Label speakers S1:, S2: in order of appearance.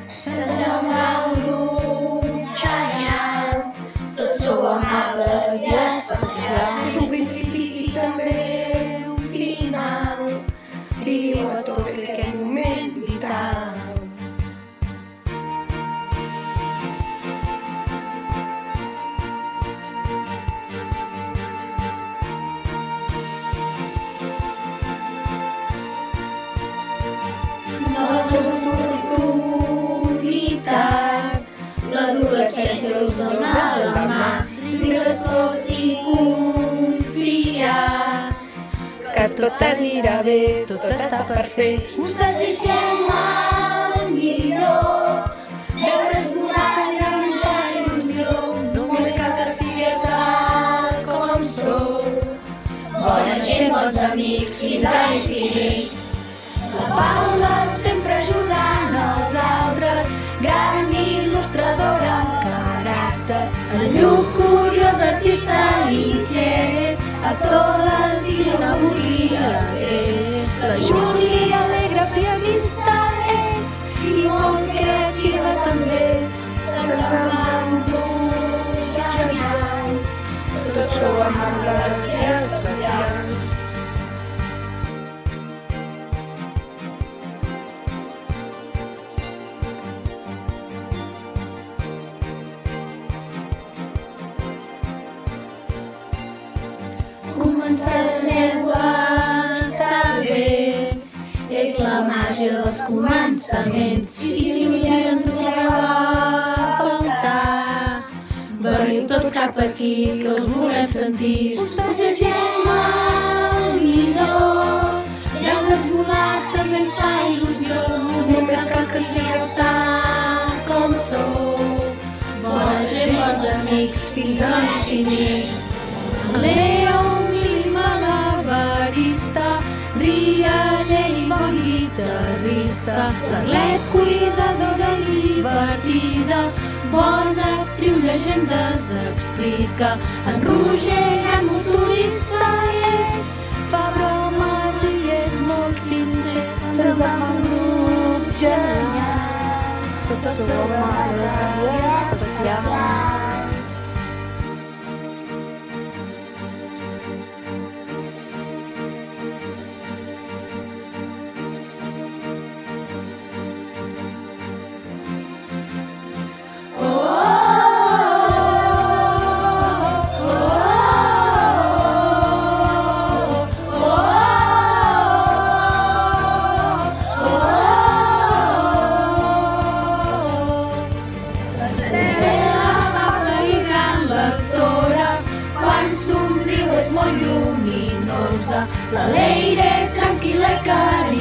S1: Sant Jaume, un grup genial, tots sou amables i especials.
S2: És un principi i també un final. Viviu a tope aquest moment vital.
S1: Noves oportunitats, l'adolescència us dona la mà, riures, plors i confiar.
S2: Que tot anirà bé, tot està per fer.
S1: Us desitgem el millor, veure's volar que ens fa il·lusió. Només cal que sigueu tal com sou, bona gent, bons amics, fins a l'infinit. La Paula sempre ajudant els altres, gran il·lustradora amb caràcter. El Lluc, curiós, artista inquiet, actor de cine volia ser. La Júlia, alegre pianista és, i molt creativa també. Sant Jaume, un grup genial, tots sou amables i especials. Començar de zero està bé, és la màgia dels començaments. I si un dia ens trobeu a faltar, veniu tots cap aquí, que us volem sentir. Us desitgem el millor, veure's volar també ens fa il·lusió. Només cal que sigueu tal com sou, bona gent, bons amics, fins a l'infinit. Leo, malabarista, rialler i bon guitarrista, l'Arlet, cuidadora i divertida, bona actriu, llegendes explica. En Roger, gran motorista és, fa bromes i és molt sincer.
S2: Sant Jaume, un grup genial, tots sou amables i especials.
S1: Somriu és molt lluminosa, la Leire tranquil·la i